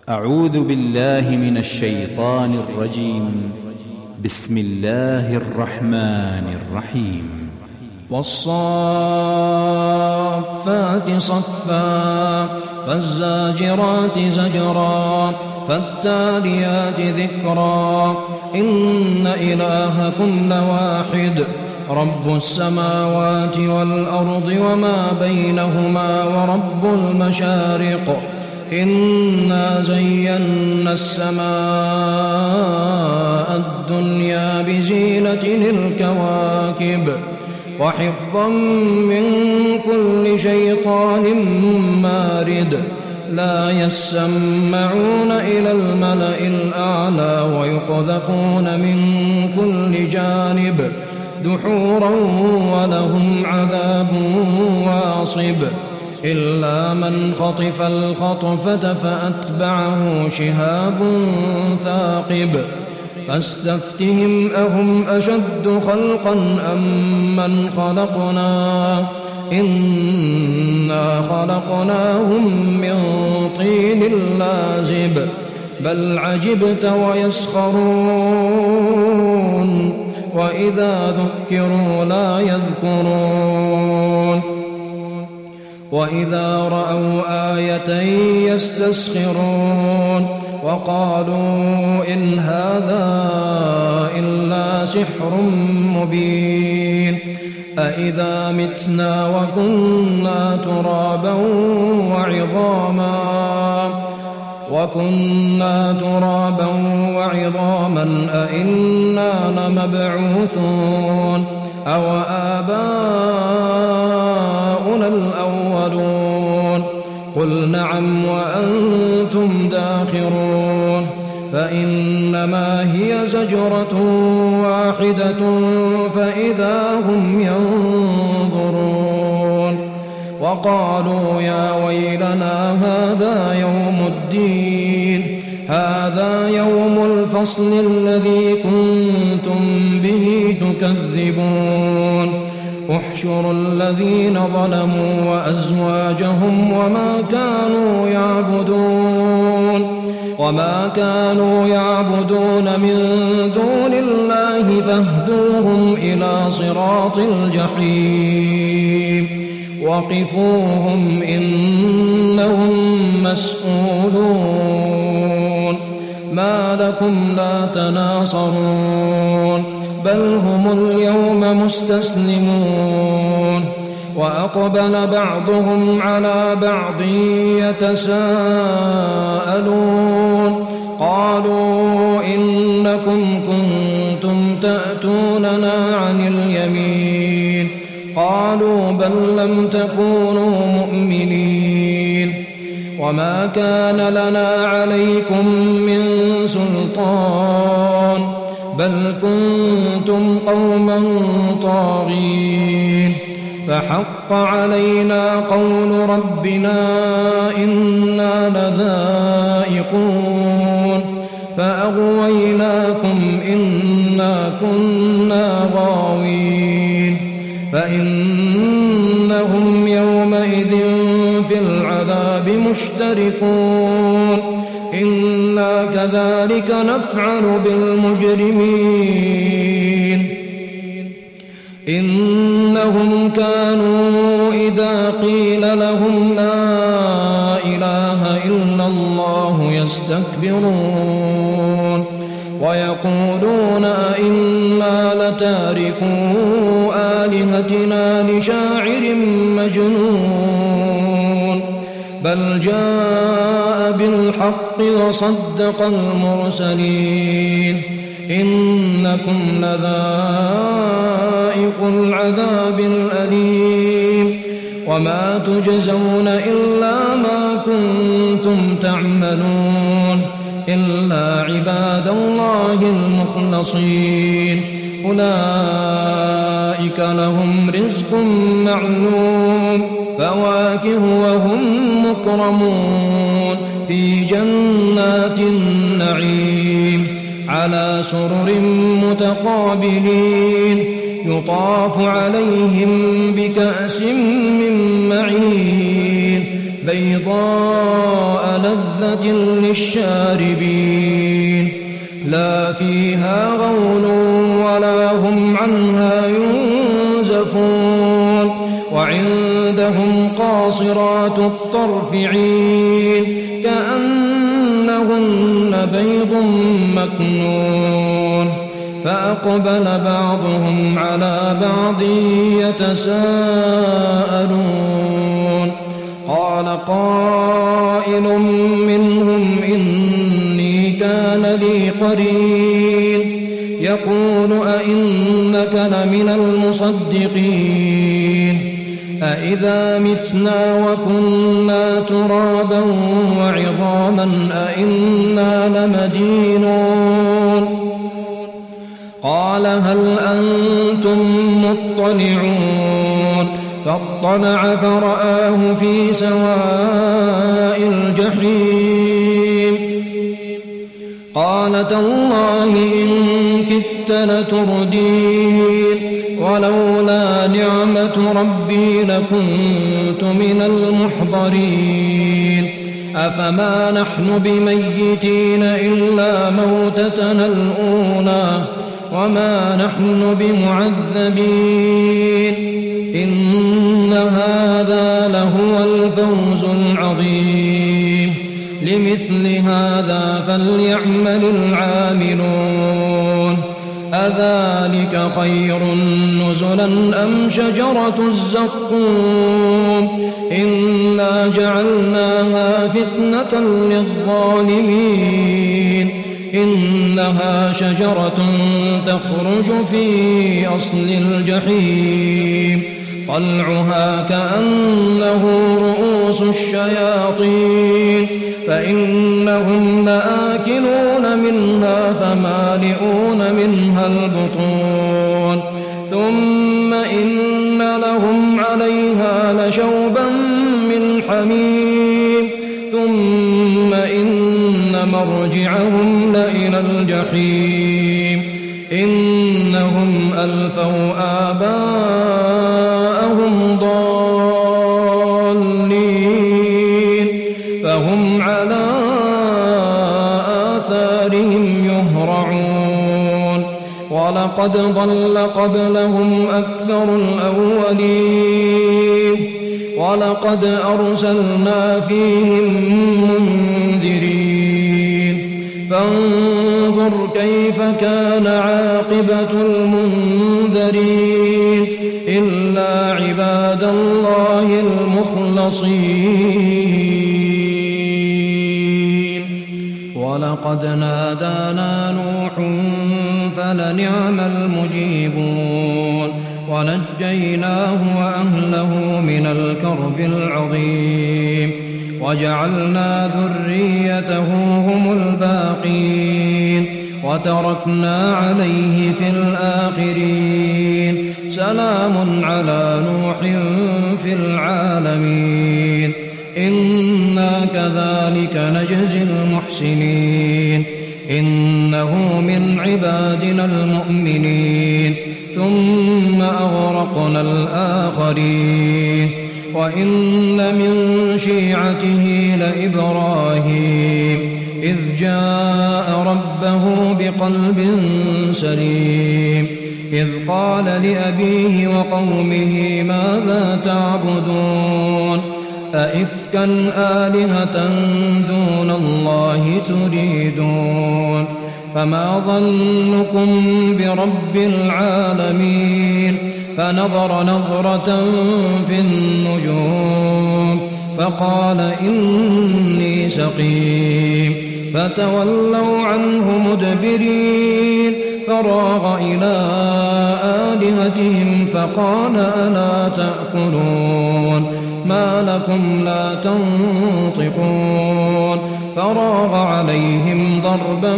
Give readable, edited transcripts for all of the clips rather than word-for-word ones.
أعوذ بالله من الشيطان الرجيم. بسم الله الرحمن الرحيم. والصافات صفا فالزاجرات زجرا فالتاليات ذكرا إن إلهكم لواحد رب السماوات والأرض وما بينهما ورب المشارق إنا زينا السماء الدنيا بزينة الكواكب وحفظا من كل شيطان مارد لا يسمعون إلى الملأ الأعلى ويقذفون من كل جانب دحورا ولهم عذاب واصب إلا من خطف الخطفة فأتبعه شهاب ثاقب فاستفتهم أهم أشد خلقا أم من خلقنا إنا خلقناهم من طين لازب بل عجبت ويسخرون وإذا ذكروا لا يذكرون وإذا رأوا آية يستسخرون وقالوا إن هذا إلا سحر مبين أإذا متنا وكنا ترابا وعظاما أإنا لمبعوثون أو آباؤنا الأولون قل نعم وأنتم داخرون فإنما هي زجرة واحدة فإذا هم ينظرون وقالوا يا ويلنا هذا يوم الدين هذا يوم الفصل الذي كنتم به تكذبون احشروا الذين ظلموا وأزواجهم وما كانوا يعبدون من دون الله فاهدوهم إلى صراط الجحيم وقفوهم إنهم مسؤولون ما لكم لا تناصرون بل هم اليوم مستسلمون وأقبل بعضهم على بعض يتساءلون قالوا إنكم كنتم تأتوننا عن اليمين قالوا بل لم تكونوا مؤمنين وما كان لنا عليكم من سلطان بل كنتم قوما طاغين فحق علينا قول ربنا إنا لذائقون فأغويناكم إنا كنا غاوين فإنهم يومئذ في العذاب مشتركون إنا كذلك نفعل بالمجرمين إنهم كانوا إذا قيل لهم لا إله إلا الله يستكبرون ويقولون أئنا لتاركو آلهتنا لشاعر مجنون بل جاء بالحق وصدق المرسلين إنكم لذائق العذاب الأليم وما تجزون إلا ما كنتم تعملون إلا عباد الله المخلصين أولئك لهم رزق معلوم فواكه وهم مكرمون في جنات النعيم على سرر متقابلين يطاف عليهم بكأس من معين بيضاء لذة للشاربين لا فيها غول ولا هم عنها ينزفون وعندهم قاصرات الطرف عين كأنهن بيض مكنون فأقبل بعضهم على بعض يتساءلون قال قائل منهم إني كان لي قرين يقول أئنك لمن المصدقين أئذا متنا وكنا ترابا وعظاما أئنا لمدينون قال هل أنتم مطلعون فاطلع فرآه في سواء الجحيم قال تالله إن كدت لتردين ولولا نعمة ربي لكنت من المحضرين أفما نحن بميتين إلا موتتنا الأولى وما نحن بمعذبين إن هذا لهو الفوز العظيم لمثل هذا فليعمل العاملون أذلك خير نزلا أم شجرة الزقوم إنا جعلناها فتنة للظالمين إنها شجرة تخرج في أصل الجحيم طلعها كأنه رؤوس الشياطين فإنهم لآكلون منها فمالئون منها البطون ثم إن لهم عليها لشوبا من حميم ثم إن مرجعهم لإلى الجحيم إنهم ألفوا آباءهم ضالين فهم على آثارهم يهرعون ولقد ضل قبلهم أكثر الأولين ولقد أرسلنا فيهم منذرين فانظر كيف كان عاقبة المنذرين إلا عباد الله المخلصين ولقد نادانا نوح فلنعم المجيبون ونجيناه وأهله من الكرب العظيم وجعلنا ذريته هم الباقين وتركنا عليه في الآخرين سلام على نوح في العالمين إنا كذلك نجزي المحسنين إنه من عبادنا المؤمنين ثم أغرقنا الآخرين وإن من شيعته لإبراهيم إذ جاء ربه بقلب سليم إذ قال لأبيه وقومه ماذا تعبدون أئفكا آلهة دون الله تريدون فما ظنكم برب العالمين فنظر نظرة في النجوم فقال إني سقيم فتولوا عنه مدبرين فراغ إلى آلهتهم فقال ألا تأكلون ما لكم لا تنطقون فراغ عليهم ضربا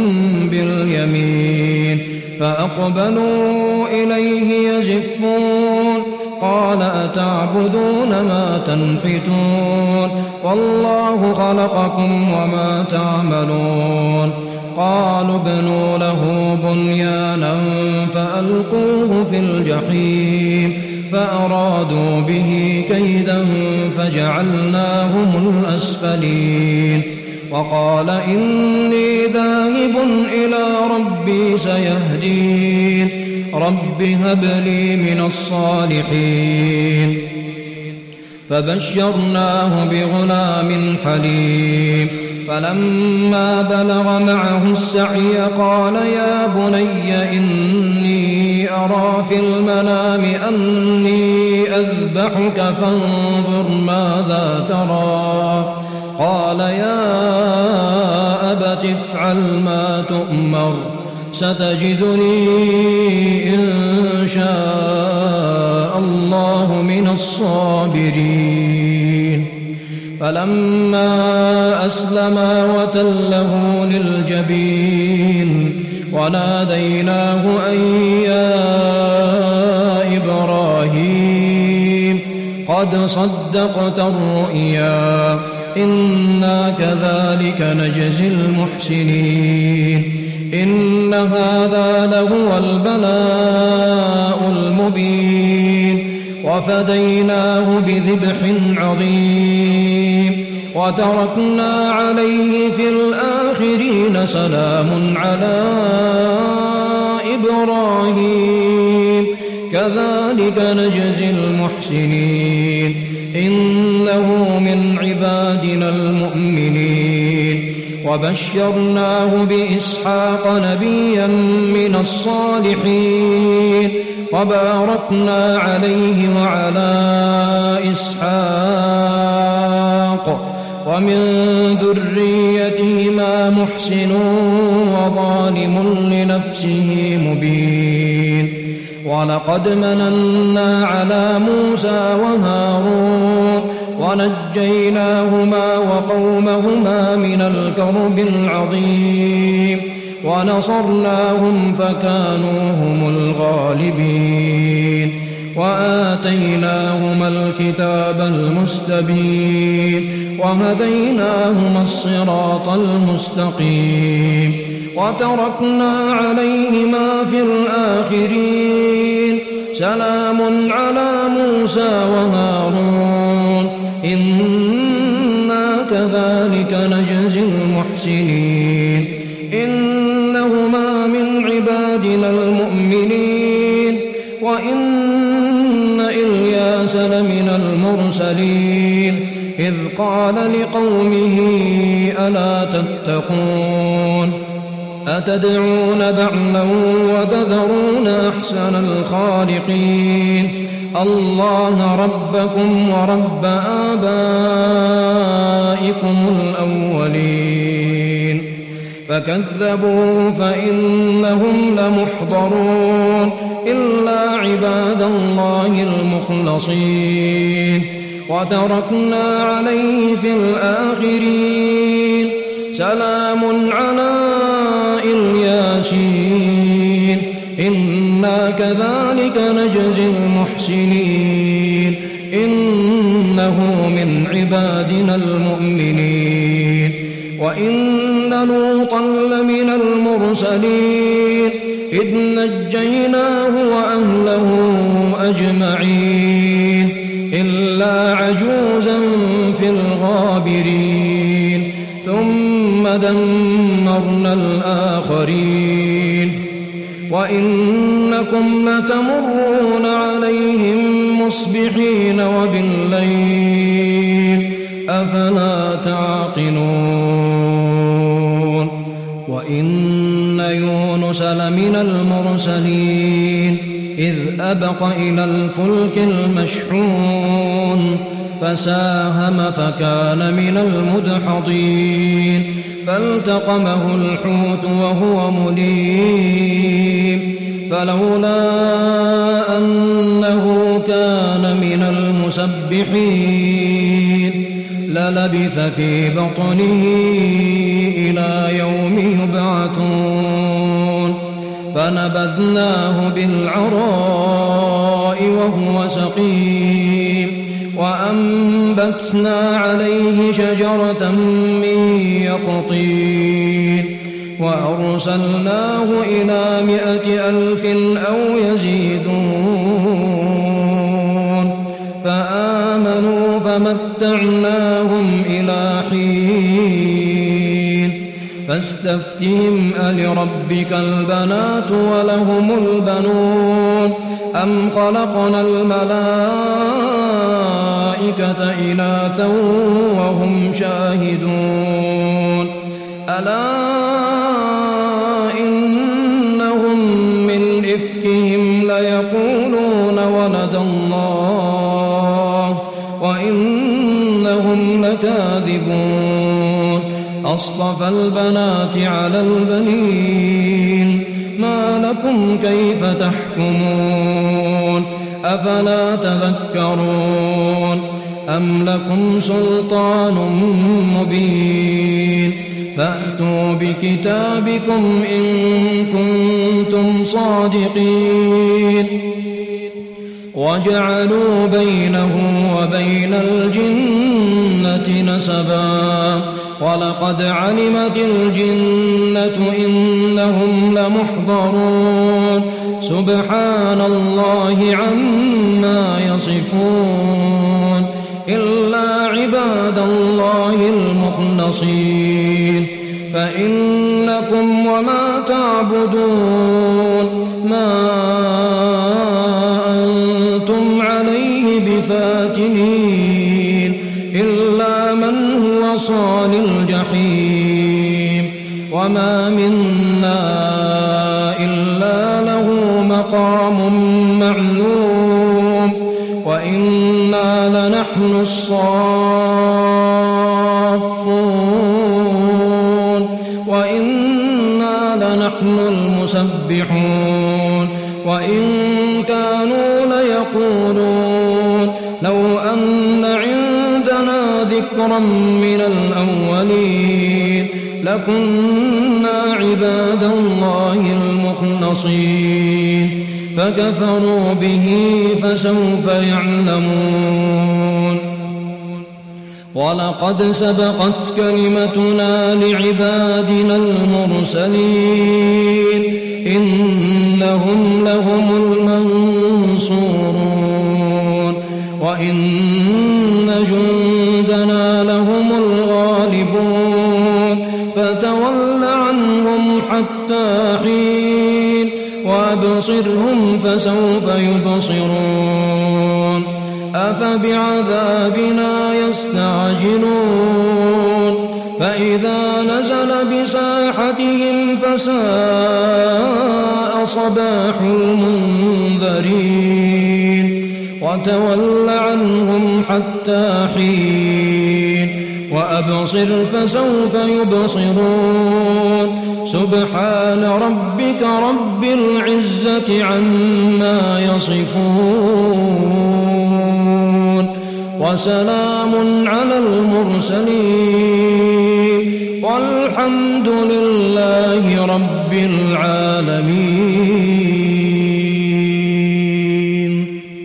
باليمين فأقبلوا إليه يزفون قال أتعبدون ما تنحتون والله خلقكم وما تعملون قالوا ابنوا له بنيانا فألقوه في الجحيم فأرادوا به كيدا فجعلناهم الأسفلين وقال إني ذاهب إلى ربي سيهدين رب هب لي من الصالحين فبشرناه بغلام حليم فلما بلغ معه السعي قال يا بني إني أرى في المنام أني أذبحك فانظر ماذا ترى قال يا أبت افعل ما تؤمر ستجدني إن شاء الله من الصابرين فلما أسلما وتله للجبين وناديناه أن يا إبراهيم قد صدقت الرؤيا إنا كذلك نجزي المحسنين إن هذا لهو البلاء المبين وفديناه بذبح عظيم وتركنا عليه في الآخرين سلام على إبراهيم كذلك نجزي المحسنين إنه من عبادنا المؤمنين وبشرناه بإسحاق نبيا من الصالحين وباركنا عليه وعلى إسحاق ومن ذريتهما محسن وظالم لنفسه مبين ولقد مننا على موسى وهارون ونجيناهما وقومهما من الكرب العظيم ونصرناهم فكانوا هم الغالبين وآتيناهما الكتاب المستبين وهديناهما الصراط المستقيم وتركنا عليهما في الآخرين سلام على موسى وهارون إنا كذلك نجزي المحسنين إنهما من عبادنا المؤمنين وإن إلياس لمن المرسلين إذ قال لقومه ألا تتقون أتدعون بعلا وتذرون أحسن الخالقين الله ربكم ورب آبائكم الأولين فكذبوه فإنهم لمحضرون إلا عباد الله المخلصين وتركنا عليه في الآخرين سلام على الياسين إنا كذلك نجزي المحسنين إنه من عبادنا المؤمنين وإن لوطا لمن المرسلين إذ نجيناه وأهله أجمعين إلا عجوزا في الغابرين ثم دمرنا الآخرين وإنكم لتمرون عليهم مصبحين وبالليل أفلا تعقلون وإن يونس لمن المرسلين إذ أبق إلى الفلك المشحون فساهم فكان من المدحضين فالتقمه الحوت وهو مليم فلولا أنه كان من المسبحين للبث في بطنه إلى يوم يبعثون فنبذناه بالعراء وهو سقيم وأنبتنا عليه شجرة من يقطين وأرسلناه إلى 100,000 أو يزيدون فمتعناهم إلى حين فاستفتهم ألربك البنات ولهم البنون أم خلقنا الملائكة إناثا وهم شاهدون ألا إنهم من إفكهم ليقولون ولد الله وإنهم لكاذبون أصطفى البنات على البنين ما لكم كيف تحكمون أفلا تذكرون أم لكم سلطان مبين فأتوا بكتابكم إن كنتم صادقين وجعلوا بينه وبين الجنة نسبا ولقد علمت الجنة إنهم لمحضرون سبحان الله عما يصفون إلا عباد الله المخلصين فإنكم وما تعبدون ما أنتم عليه بفاتنين إلا من هو صال الجحيم وما منا إلا له مقام معلوم وإنا لنحن الصافون وإنا لنحن المسبحون وإن كانوا ليقولون لو أن عندنا ذكرا من الأولين لكنا عباد الله المخلصين فكفروا به فسوف يعلمون ولقد سبقت كلمتنا لعبادنا المرسلين إنهم لهم المنصورون وإن جندنا لهم الغالبون فتول عنهم حتى حين وأبصرهم فسوف يبصرون أفبعذابنا يستعجلون فإذا نزل بساحتهم فساء صباح المنذرين وتول عنهم حتى حين وأبصر فسوف يبصرون سبحان ربك رب العزة عما يصفون وسلام على المرسلين والحمد لله رب العالمين.